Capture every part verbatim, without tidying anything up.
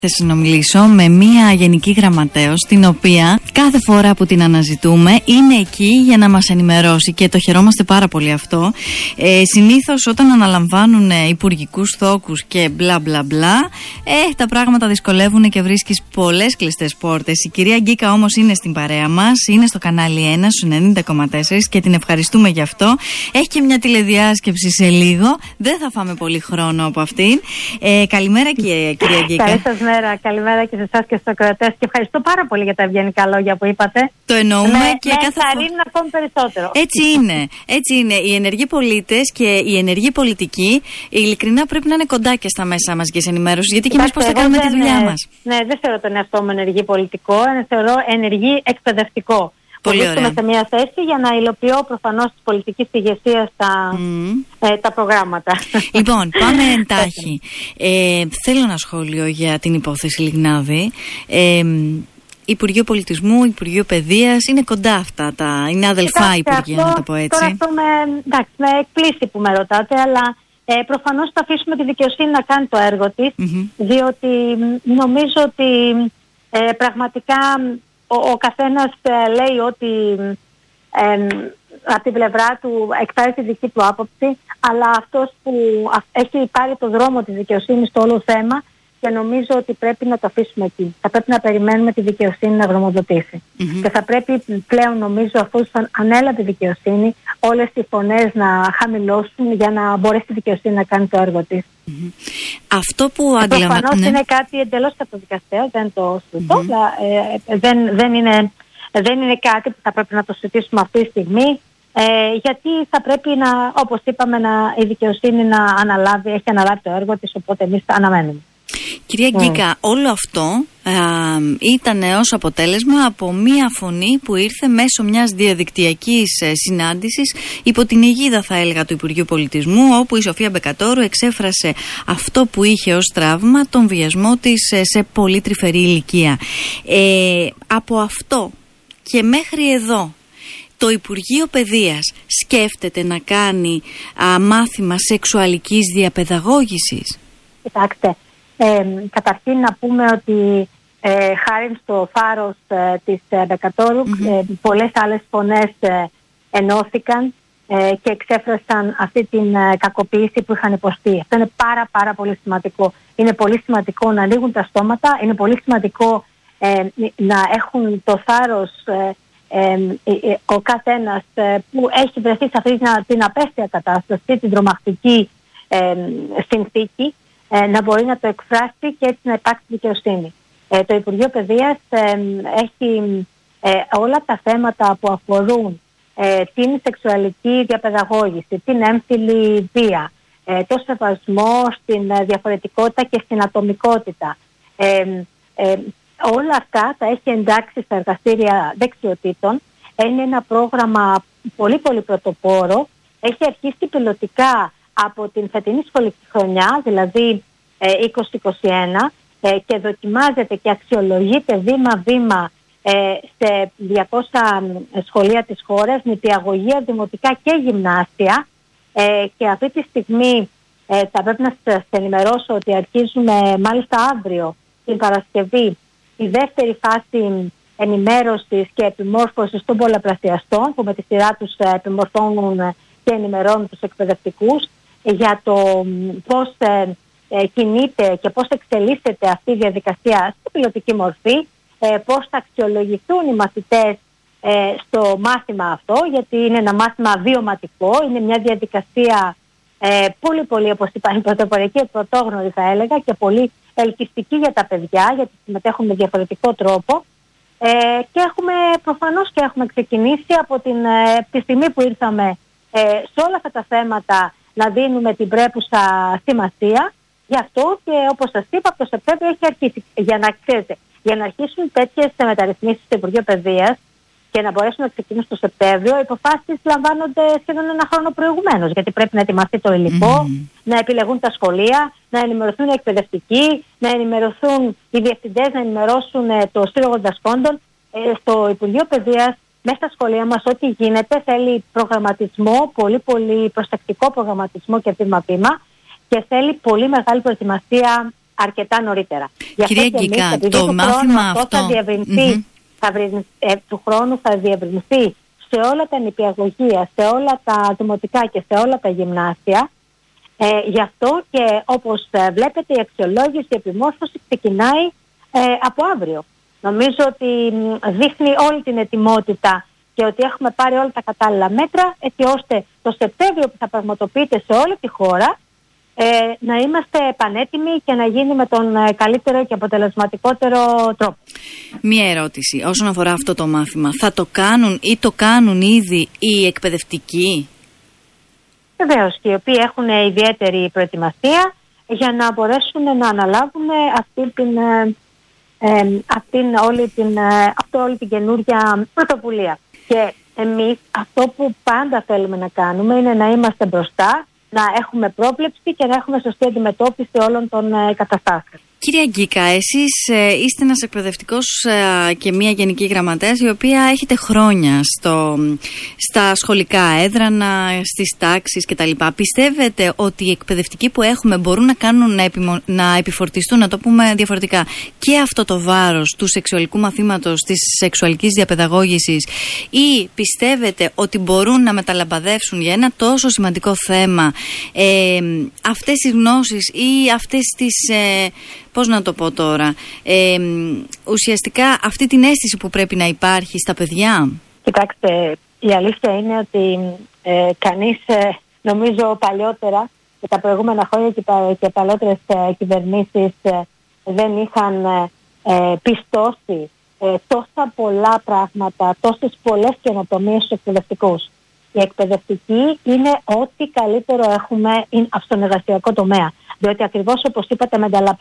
Θα συνομιλήσω με μία γενική γραμματέως, την οποία κάθε φορά που την αναζητούμε είναι εκεί για να μας ενημερώσει και το χαιρόμαστε πάρα πολύ αυτό. Ε, συνήθως όταν αναλαμβάνουν υπουργικούς θόκους και μπλα μπλα μπλα, ε, τα πράγματα δυσκολεύουν και βρίσκεις πολλές κλειστές πόρτες. Η κυρία Γκίκα όμως είναι στην παρέα μας, είναι στο κανάλι ένα στους ενενήντα κόμμα τέσσερα και την ευχαριστούμε γι' αυτό. Έχει και μια τηλεδιάσκεψη σε λίγο, δεν θα φάμε πολύ χρόνο από αυτήν. Ε, καλημέρα και, κυρία Γκίκα. Καλημέρα και σε εσάς και στους ακροατές και ευχαριστώ πάρα πολύ για τα ευγενικά λόγια που είπατε. Το εννοούμε με, και με κάθε φορά. ακόμη περισσότερο. Έτσι είναι. Έτσι είναι. Οι ενεργοί πολίτες και οι ενεργοί πολιτικοί ειλικρινά πρέπει να είναι κοντά και στα μέσα μαζικής ενημέρωσης. Γιατί και εμείς πώς θα κάνουμε τη δουλειά ναι, μας. Ναι, δεν θεωρώ τον εαυτό μου ενεργή πολιτικό, θεωρώ ενεργή εκπαιδευτικό. Πολύ ωραία. Σε μια θέση για να υλοποιώ προφανώς της πολιτικής ηγεσίας τα, mm. ε, τα προγράμματα. Λοιπόν, πάμε εντάχει. ε, θέλω ένα σχόλιο για την υπόθεση Λιγνάδη. Ε, Υπουργείο Πολιτισμού, Υπουργείο Παιδείας, είναι κοντά αυτά τα. Είναι αδελφά εντάξει, υπουργεία, αυτό, να το πω έτσι. Τώρα αυτό με, εντάξει, με εκπλήσει που με ρωτάτε, αλλά ε, προφανώς θα αφήσουμε τη δικαιοσύνη να κάνει το έργο της, mm-hmm. διότι νομίζω ότι ε, πραγματικά. Ο, ο καθένας ε, λέει ότι ε, από την πλευρά του εκφράζει τη δική του άποψη, αλλά αυτός που α, έχει πάρει το δρόμο της δικαιοσύνης στο όλο θέμα, και νομίζω ότι πρέπει να το αφήσουμε εκεί. Θα πρέπει να περιμένουμε τη δικαιοσύνη να γνωμοδοτήσει. Mm-hmm. Και θα πρέπει πλέον, νομίζω, αφού ανέλαβε η δικαιοσύνη, όλες οι φωνές να χαμηλώσουν για να μπορέσει η δικαιοσύνη να κάνει το έργο της. Mm-hmm. Αυτό που αντιλαμβάνομαι. Προφανώς είναι κάτι εντελώς καταδικαστέο, δεν το συζητώ, mm-hmm. αλλά ε, δεν, δεν, είναι, δεν είναι κάτι που θα πρέπει να το συζητήσουμε αυτή τη στιγμή. Ε, γιατί θα πρέπει να, όπως είπαμε, να, η δικαιοσύνη να αναλάβει, έχει αναλάβει το έργο της, οπότε εμείς αναμένουμε. Κυρία Γκίκα, mm. όλο αυτό α, ήταν ως αποτέλεσμα από μία φωνή που ήρθε μέσω μιας διαδικτυακής ε, συνάντησης υπό την αιγίδα, θα έλεγα, του Υπουργείου Πολιτισμού, όπου η Σοφία Μπεκατόρου εξέφρασε αυτό που είχε ως τραύμα, τον βιασμό της ε, σε πολύ τρυφερή ηλικία. Ε, από αυτό και μέχρι εδώ, το Υπουργείο Παιδείας σκέφτεται να κάνει α, μάθημα σεξουαλικής διαπαιδαγώγησης? Κοιτάξτε, Ε, καταρχήν να πούμε ότι ε, χάρη στο θάρρος ε, της ε, Μπεκατόρου mm-hmm. ε, πολλές άλλες φωνές ε, ενώθηκαν ε, και εξέφρασαν αυτή την ε, κακοποίηση που είχαν υποστεί. Αυτό είναι πάρα πάρα πολύ σημαντικό. Είναι πολύ σημαντικό να ανοίγουν τα στόματα, είναι πολύ σημαντικό ε, να έχουν το θάρρος ε, ε, ε, ο καθένας ε, που έχει βρεθεί σε αυτή την, την απέσια κατάσταση, την τρομακτική ε, συνθήκη, να μπορεί να το εκφράσει και έτσι να υπάρξει δικαιοσύνη. Ε, το Υπουργείο Παιδείας ε, έχει ε, όλα τα θέματα που αφορούν ε, την σεξουαλική διαπαιδαγώγηση, την έμφυλη βία, ε, το σεβασμό στην ε, διαφορετικότητα και στην ατομικότητα. Ε, ε, όλα αυτά τα έχει εντάξει στα εργαστήρια δεξιοτήτων. Είναι ένα πρόγραμμα πολύ πολύ πρωτοπόρο. Έχει αρχίσει πιλωτικά από την φετινή σχολική χρονιά, δηλαδή ε, είκοσι είκοσι ένα, ε, και δοκιμάζεται και αξιολογείται βήμα-βήμα ε, σε διακόσια σχολεία της χώρας, νηπιαγωγεία, δημοτικά και γυμνάσια. Ε, και αυτή τη στιγμή ε, θα πρέπει να σας ενημερώσω ότι αρχίζουμε μάλιστα αύριο, την Παρασκευή, η δεύτερη φάση ενημέρωσης και επιμόρφωσης των πολλαπλασιαστών, που με τη σειρά τους ε, επιμορφώνουν και ενημερώνουν τους εκπαιδευτικούς για το πώς ε, ε, κινείται και πώς εξελίσσεται αυτή η διαδικασία στην πιλωτική μορφή, ε, πώς θα αξιολογηθούν οι μαθητές ε, στο μάθημα αυτό, γιατί είναι ένα μάθημα βιωματικό, είναι μια διαδικασία ε, πολύ πολύ, όπως είπα, πρωτοπορική, πρωτόγνωρη θα έλεγα, και πολύ ελκυστική για τα παιδιά, γιατί συμμετέχουν με διαφορετικό τρόπο. Ε, και έχουμε προφανώς και έχουμε ξεκινήσει από την, ε, τη στιγμή που ήρθαμε ε, σε όλα αυτά τα θέματα να δίνουμε την πρέπουσα σημασία. Γι' αυτό και όπως σας είπα, από το Σεπτέμβριο έχει αρχίσει. Για να ξέρετε, για να αρχίσουν τέτοιες μεταρρυθμίσεις στο Υπουργείο Παιδείας και να μπορέσουν να ξεκινήσουν το Σεπτέμβριο, οι αποφάσεις λαμβάνονται σχεδόν ένα χρόνο προηγουμένως. Γιατί πρέπει να ετοιμαστεί το υλικό, mm-hmm. να επιλεγούν τα σχολεία, να ενημερωθούν οι εκπαιδευτικοί, να ενημερωθούν οι διευθυντές, να ενημερώσουν το Σύλλογο Δασκόντων. Ε, στο Υπουργείο Παιδείας, μέσα στα σχολεία μας, ό,τι γίνεται θέλει προγραμματισμό, πολύ πολύ προσεκτικό προγραμματισμό και βήμα-βήμα, και θέλει πολύ μεγάλη προετοιμασία αρκετά νωρίτερα. Κυρία Γκίκα, το μάθημα αυτό, αυτό θα διευρυνθεί, mm-hmm. θα βρει, ε, του χρόνου θα διευρυνθεί σε όλα τα νηπιαγωγεία, σε όλα τα δημοτικά και σε όλα τα γυμνάσια. Ε, γι' αυτό και όπως ε, βλέπετε η αξιολόγηση, η επιμόρφωση ξεκινάει ε, από αύριο. Νομίζω ότι δείχνει όλη την ετοιμότητα και ότι έχουμε πάρει όλα τα κατάλληλα μέτρα έτσι ώστε το Σεπτέμβριο που θα πραγματοποιείται σε όλη τη χώρα ε, να είμαστε πανέτοιμοι και να γίνει με τον ε, καλύτερο και αποτελεσματικότερο τρόπο. Μία ερώτηση όσον αφορά αυτό το μάθημα. Θα το κάνουν ή το κάνουν ήδη οι εκπαιδευτικοί? Βεβαίως, και οι οποίοι έχουν ιδιαίτερη προετοιμασία για να μπορέσουν να αναλάβουν αυτή την... Ε, Ε, αυτήν όλη την, αυτό όλη την καινούργια πρωτοβουλία. Και εμείς αυτό που πάντα θέλουμε να κάνουμε είναι να είμαστε μπροστά, να έχουμε πρόβλεψη και να έχουμε σωστή αντιμετώπιση όλων των ε, καταστάσεων. Κυρία Γκίκα, εσείς ε, είστε ένας εκπαιδευτικός ε, και μία γενική γραμματέας η οποία έχετε χρόνια στο, στα σχολικά έδρανα, στις τάξεις κτλ. Πιστεύετε ότι οι εκπαιδευτικοί που έχουμε μπορούν να κάνουν να, επιμο, να επιφορτιστούν, να το πούμε διαφορετικά, και αυτό το βάρος του σεξουαλικού μαθήματος, της σεξουαλικής διαπαιδαγώγησης, ή πιστεύετε ότι μπορούν να μεταλαμπαδεύσουν για ένα τόσο σημαντικό θέμα ε, αυτές τις γνώσεις ή αυτές τις... Ε, πώς να το πω τώρα, ε, ουσιαστικά αυτή την αίσθηση που πρέπει να υπάρχει στα παιδιά? Κοιτάξτε, η αλήθεια είναι ότι ε, κανείς, ε, νομίζω παλιότερα και τα προηγούμενα χρόνια και, τα, και παλαιότερες ε, κυβερνήσεις ε, δεν είχαν ε, πιστώσει ε, τόσα πολλά πράγματα, τόσες πολλές καινοτομίες στους εκπαιδευτικούς. Οι εκπαιδευτικοί είναι ό,τι καλύτερο έχουμε στον εργασιακό τομέα. Διότι ακριβώς όπως είπατε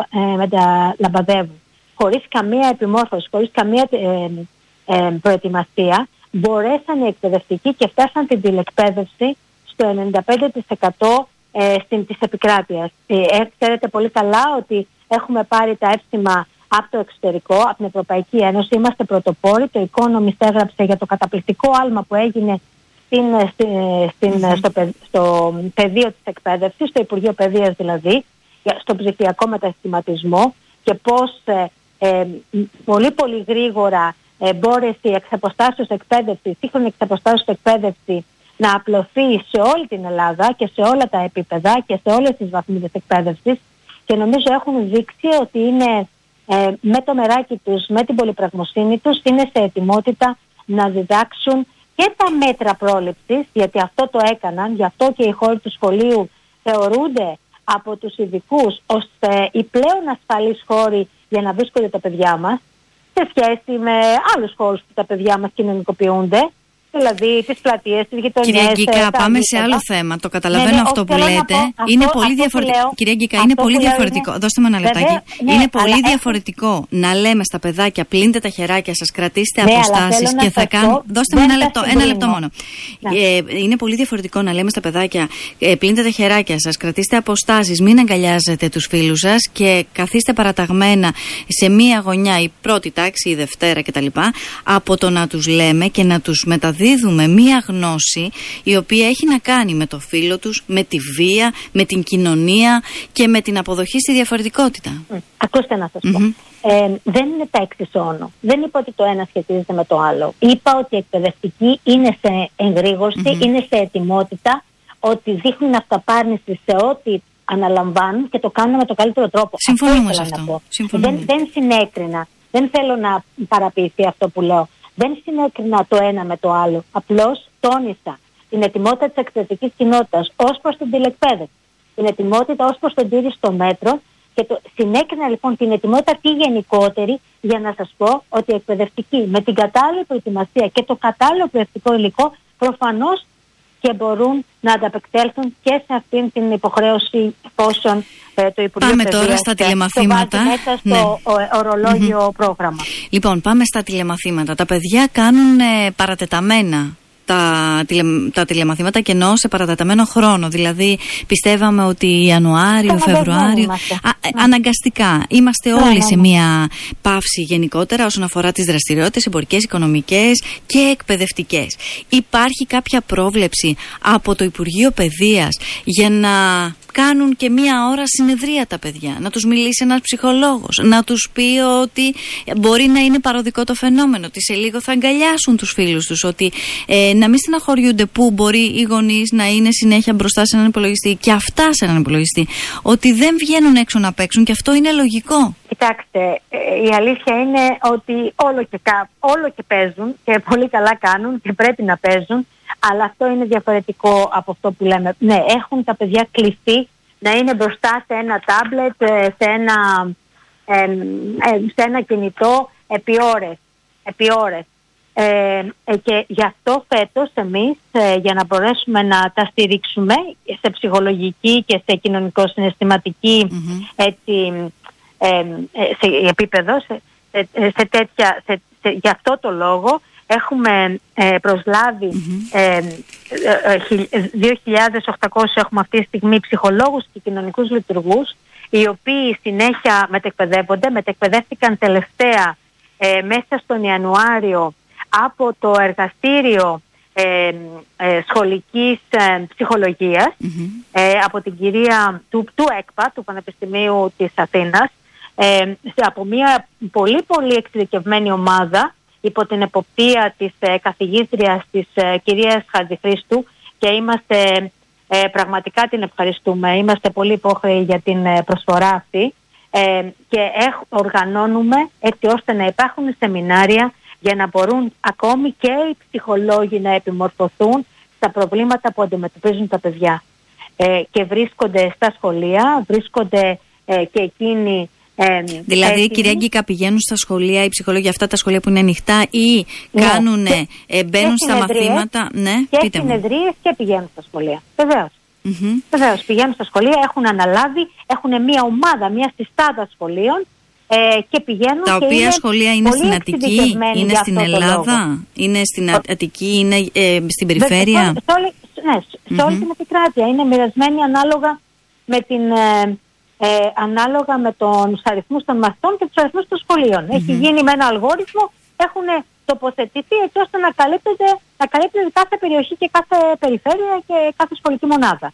μεταλαμπαδεύουν. Χωρίς καμία επιμόρφωση, χωρίς καμία ε, ε, προετοιμασία, μπορέσαν οι εκπαιδευτικοί και φτάσαν την τηλεκπαίδευση στο ενενήντα πέντε τοις εκατό ε, στην, της επικράτειας. Ε, ξέρετε πολύ καλά ότι έχουμε πάρει τα εύσημα από το εξωτερικό, από την Ευρωπαϊκή Ένωση. Είμαστε πρωτοπόροι. Το Economist έγραψε για το καταπληκτικό άλμα που έγινε Στην, στην, mm-hmm. στο, στο πεδίο της εκπαίδευσης, στο Υπουργείο Παιδείας δηλαδή, στον ψηφιακό μετασχηματισμό και πώς ε, ε, πολύ πολύ γρήγορα ε, μπόρεσε η εξαποστάσεως εκπαίδευση, η σύγχρονη εξαποστάσεως εκπαίδευση να απλωθεί σε όλη την Ελλάδα και σε όλα τα επίπεδα και σε όλες τις βαθμίδες εκπαίδευσης, και νομίζω έχουν δείξει ότι είναι ε, με το μεράκι τους, με την πολυπραγμοσύνη τους, είναι σε ετοιμότητα να διδάξουν και τα μέτρα πρόληψης, γιατί αυτό το έκαναν, γι' αυτό και οι χώροι του σχολείου θεωρούνται από τους ειδικούς ως ε, οι πλέον ασφαλείς χώροι για να βρίσκονται τα παιδιά μας, σε σχέση με άλλους χώρους που τα παιδιά μας κοινωνικοποιούνται, δηλαδή τις πλατείες, τις γειτονιές. Κυρία Γκίκα, πάμε σε άλλο θέμα. Το καταλαβαίνω, ναι, ναι, αυτό που λέτε. Πω, είναι αυτό, πολύ διαφορετικό. Κυρία Γκίκα, είναι πολύ διαφορετικό. Είναι... Δώστε μου ένα λεπτάκι. Βέβαια, ναι, είναι πολύ διαφορετικό έχω... να λέμε στα παιδάκια πλύνετε τα χεράκια σας, κρατήστε ναι, αποστάσεις και θα κάνουν. Δώστε μου ένα λεπτό, ένα λεπτό μόνο. Ναι. Ε, είναι πολύ διαφορετικό να λέμε στα παιδάκια ε, πλύνετε τα χεράκια σας, κρατήστε αποστάσεις, μην αγκαλιάζετε τους φίλους σας και καθίστε παραταγμένα σε μία γωνιά, η πρώτη τάξη, η Δευτέρα κτλ. Από το να τους λέμε και να τους μεταδίδουμε. Δίδουμε μία γνώση η οποία έχει να κάνει με το φίλο τους, με τη βία, με την κοινωνία και με την αποδοχή στη διαφορετικότητα. Mm. Ακούστε να σας mm-hmm. πω. Ε, δεν είναι τα εξισώνω. Δεν είπα ότι το ένα σχετίζεται με το άλλο. Είπα ότι οι εκπαιδευτικοί είναι σε εγρήγορση, mm-hmm. είναι σε ετοιμότητα, ότι δείχνουν αυταπάρνηση σε ό,τι αναλαμβάνουν και το κάνουν με τον καλύτερο τρόπο. Συμφωνούμε σε αυτό. Δεν, δεν συνέκρινα. Δεν θέλω να παραποιηθεί αυτό που λέω. Δεν συνέκρινα το ένα με το άλλο. Απλώς τόνισα την ετοιμότητα της εκπαιδευτικής κοινότητας ως προς την τηλεκπαίδευση, την ετοιμότητα ως προς τον τήρηση των μέτρων και το... συνέκρινα λοιπόν την ετοιμότητα τη γενικότερη, για να σας πω ότι οι εκπαιδευτικοί με την κατάλληλη προετοιμασία και το κατάλληλο εκπαιδευτικό υλικό προφανώς και μπορούν να ανταπεξέλθουν και σε αυτήν την υποχρέωση εφόσον ε, το Υπουργείο Πάμε τώρα στα τηλεμαθήματα. Το βάζει μέσα στο ναι. ορολόγιο mm-hmm. πρόγραμμα. Λοιπόν, πάμε στα τηλεμαθήματα. Τα παιδιά κάνουν ε, παρατεταμένα τα, τηλε, τα τηλεμαθήματα και εννοώ σε παρατεταμένο χρόνο. Δηλαδή πιστεύαμε ότι Ιανουάριο, Φεβρουάριο. Α, ναι. Αναγκαστικά. Είμαστε όλοι ναι, σε ναι. μια παύση γενικότερα όσον αφορά τις δραστηριότητες εμπορικές, οικονομικές και εκπαιδευτικές. Υπάρχει κάποια πρόβλεψη από το Υπουργείο Παιδείας για να κάνουν και μία ώρα συνεδρία τα παιδιά, να τους μιλήσει ένας ψυχολόγος, να τους πει ότι μπορεί να είναι παροδικό το φαινόμενο, ότι σε λίγο θα αγκαλιάσουν τους φίλους τους, ότι ε, να μην στεναχωριούνται που μπορεί οι γονείς να είναι συνέχεια μπροστά σε έναν υπολογιστή και αυτά σε έναν υπολογιστή, ότι δεν βγαίνουν έξω να παίξουν και αυτό είναι λογικό. Κοιτάξτε, η αλήθεια είναι ότι όλο και, όλο και παίζουν και πολύ καλά κάνουν και πρέπει να παίζουν, αλλά αυτό είναι διαφορετικό από αυτό που λέμε. Ναι, έχουν τα παιδιά κλειστεί να είναι μπροστά σε ένα τάμπλετ, σε ένα, ε, σε ένα κινητό επί ώρες. Επί ώρες. Ε, και γι' αυτό φέτος εμείς, ε, για να μπορέσουμε να τα στηρίξουμε σε ψυχολογική και σε κοινωνικο-συναισθηματική mm-hmm. έτσι, ε, σε επίπεδο, σε, σε, σε τέτοια, σε, σε, για αυτό το λόγο έχουμε ε, προσλάβει mm-hmm. ε, ε, δύο χιλιάδες οκτακόσιους έχουμε αυτή τη στιγμή ψυχολόγους και κοινωνικούς λειτουργούς, οι οποίοι συνέχεια μετεκπαιδεύονται, μετεκπαιδεύτηκαν τελευταία ε, μέσα στον Ιανουάριο από το εργαστήριο ε, ε, σχολικής ε, ψυχολογίας mm-hmm. ε, από την κυρία του, του ΕΚΠΑ, του Πανεπιστημίου της Αθήνας, ε, από μια πολύ πολύ εξειδικευμένη ομάδα υπό την εποπτεία της ε, καθηγήτριας της ε, κυρίας Χατζηχρήστου, και είμαστε ε, πραγματικά την ευχαριστούμε, είμαστε πολύ υπόχρεοι για την ε, προσφορά αυτή ε, και έχ, οργανώνουμε έτσι ώστε να υπάρχουν σεμινάρια για να μπορούν ακόμη και οι ψυχολόγοι να επιμορφωθούν στα προβλήματα που αντιμετωπίζουν τα παιδιά. Ε, και βρίσκονται στα σχολεία, βρίσκονται ε, και εκείνοι... Ε, δηλαδή, έτοιμοι. Κυρία Γκίκα, πηγαίνουν στα σχολεία οι ψυχολόγοι, αυτά τα σχολεία που είναι ανοιχτά, ή ναι. κάνουν, ε, μπαίνουν στα μαθήματα... Ναι, και συνεδρίες και πηγαίνουν στα σχολεία. Βεβαίως. Mm-hmm. Βεβαίως, πηγαίνουν στα σχολεία, έχουν αναλάβει, έχουν μια ομάδα, μια συστάδα σχολείων, Ε, και πηγαίνουν τα και οποία είναι σχολεία είναι στην Αττική, είναι στην Ελλάδα, είναι στην Αττική, είναι ε, στην περιφέρεια. Σε, σε, όλη, ναι, σε mm-hmm. όλη την επικράτεια. Είναι μοιρασμένοι ανάλογα με, την, ε, ε, ανάλογα με τους αριθμούς των μαθητών και τους αριθμούς των σχολείων. Mm-hmm. Έχει γίνει με ένα αλγόριθμο, έχουν τοποθετηθεί έτσι ώστε να καλύπτεται, να καλύπτεται κάθε περιοχή και κάθε περιφέρεια και κάθε σχολική μονάδα.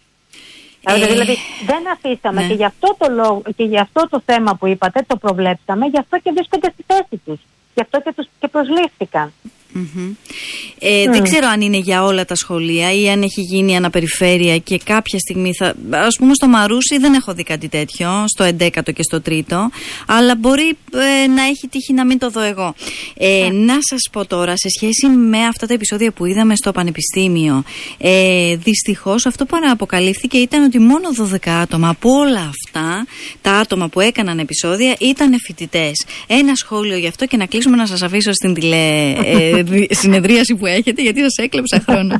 Ε, δηλαδή δεν αφήσαμε ναι. και, γι αυτό το λόγο, και γι' αυτό το θέμα που είπατε το προβλέψαμε, γι' αυτό και βρίσκονται στη θέση τους, γι' αυτό και, τους, και προσλήφθηκαν. Mm-hmm. Ε, mm. Δεν ξέρω αν είναι για όλα τα σχολεία ή αν έχει γίνει αναπεριφέρεια και κάποια στιγμή θα... Ας πούμε στο Μαρούσι δεν έχω δει κάτι τέτοιο, στο εντέκατο και στο τρίτο, αλλά μπορεί ε, να έχει τύχει να μην το δω εγώ. Ε, mm. Να σας πω τώρα, σε σχέση με αυτά τα επεισόδια που είδαμε στο Πανεπιστήμιο, ε, δυστυχώς αυτό που αποκαλύφθηκε ήταν ότι μόνο δώδεκα άτομα από όλα αυτά, τα άτομα που έκαναν επεισόδια, ήταν φοιτητές. Ένα σχόλιο γι' αυτό και να κλείσουμε, να σας αφήσω στην τηλε... ε, συνεδρίαση που έχετε, γιατί σας έκλεψα χρόνο.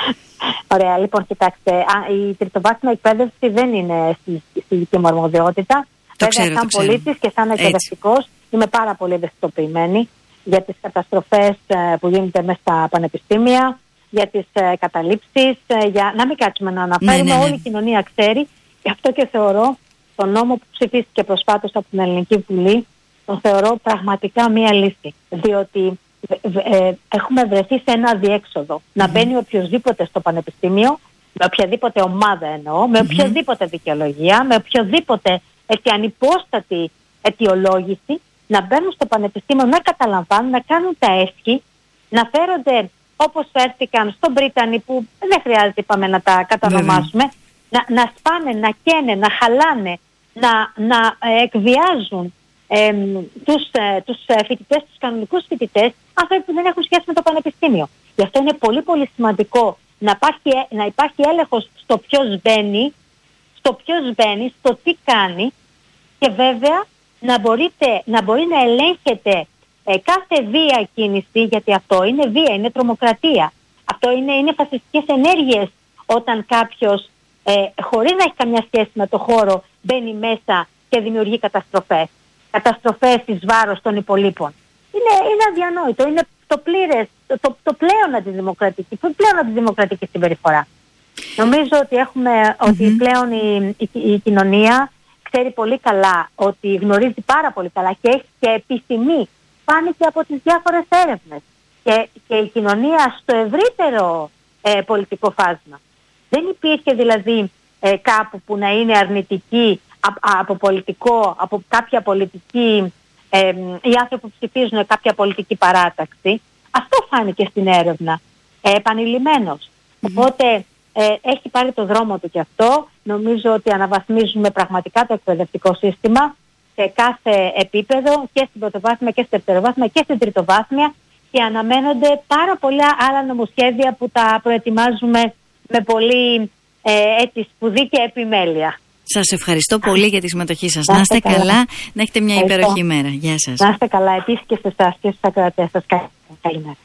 Ωραία, λοιπόν, κοιτάξτε, η τριτοβάθμια εκπαίδευση δεν είναι στη, στη δική μου αρμοδιότητα. Το Βέβαια, ξέρω, σαν το πολίτης και σαν εκπαιδευτικός είμαι πάρα πολύ ευαισθητοποιημένη για τις καταστροφές που γίνονται μέσα στα πανεπιστήμια, για τις καταλήψεις, για να μην κάτσουμε να αναφέρουμε, ναι, ναι, ναι. όλη η κοινωνία ξέρει. Γι' αυτό και θεωρώ τον νόμο που ψηφίστηκε προσφάτως από την Ελληνική Βουλή, τον θεωρώ πραγματικά μία λύση. Διότι Ε, έχουμε βρεθεί σε ένα αδιέξοδο. Mm-hmm. Να μπαίνει οποιοδήποτε στο πανεπιστήμιο, με οποιαδήποτε ομάδα εννοώ, με οποιαδήποτε mm-hmm. δικαιολογία, με οποιοδήποτε έτσι ανυπόστατη αιτιολόγηση, να μπαίνουν στο πανεπιστήμιο, να καταλαμβάνουν, να κάνουν τα έσχη, να φέρονται όπως φέρθηκαν στον Πρίτανη, που δεν χρειάζεται είπαμε να τα κατανομάσουμε, mm-hmm. να, να σπάνε, να καίνε, να χαλάνε, να, να ε, εκβιάζουν Ε, τους, ε, τους ε, φοιτητές, τους κανονικούς φοιτητές, άνθρωποι που δεν έχουν σχέση με το πανεπιστήμιο. Γι' αυτό είναι πολύ πολύ σημαντικό να υπάρχει, να υπάρχει έλεγχος στο ποιος μπαίνει, στο ποιος μπαίνει, στο τι κάνει, και βέβαια να, μπορείτε, να μπορεί να ελέγχεται ε, κάθε βία κίνηση, γιατί αυτό είναι βία, είναι τρομοκρατία. Αυτό είναι, είναι φασιστικές ενέργειες όταν κάποιος ε, χωρίς να έχει καμιά σχέση με το χώρο μπαίνει μέσα και δημιουργεί καταστροφές. Καταστροφές εις βάρος των υπολείπων. Είναι, είναι αδιανόητο. Είναι το πλήρες, το, το, το πλέον αντιδημοκρατική, το πλέον αντιδημοκρατική συμπεριφορά. Νομίζω ότι έχουμε, mm-hmm. ότι πλέον η, η, η κοινωνία ξέρει πολύ καλά, ότι γνωρίζει πάρα πολύ καλά και έχει και επιθυμεί, φάνηκε από τις διάφορες έρευνες, και, και η κοινωνία στο ευρύτερο ε, πολιτικό φάσμα. Δεν υπήρχε δηλαδή ε, κάπου που να είναι αρνητική από, από πολιτικό, από κάποια πολιτική, ε, οι άνθρωποι που ψηφίζουν κάποια πολιτική παράταξη. Αυτό φάνηκε στην έρευνα, ε, επανειλημμένος. Mm-hmm. Οπότε ε, έχει πάρει το δρόμο του και αυτό. Νομίζω ότι αναβαθμίζουμε πραγματικά το εκπαιδευτικό σύστημα σε κάθε επίπεδο, και στην πρωτοβάθμια και στην δευτεροβάθμια και στην τριτοβάθμια, και αναμένονται πάρα πολλά άλλα νομοσχέδια που τα προετοιμάζουμε με πολύ ε, έτσι, σπουδή και επιμέλεια. Σας ευχαριστώ πολύ για τη συμμετοχή σας. Να είστε καλά. καλά, να έχετε μια υπέροχη ημέρα. Γεια σας. Να είστε καλά επίσης και σε εσάς και στους ακροατές σας. Καλημέρα.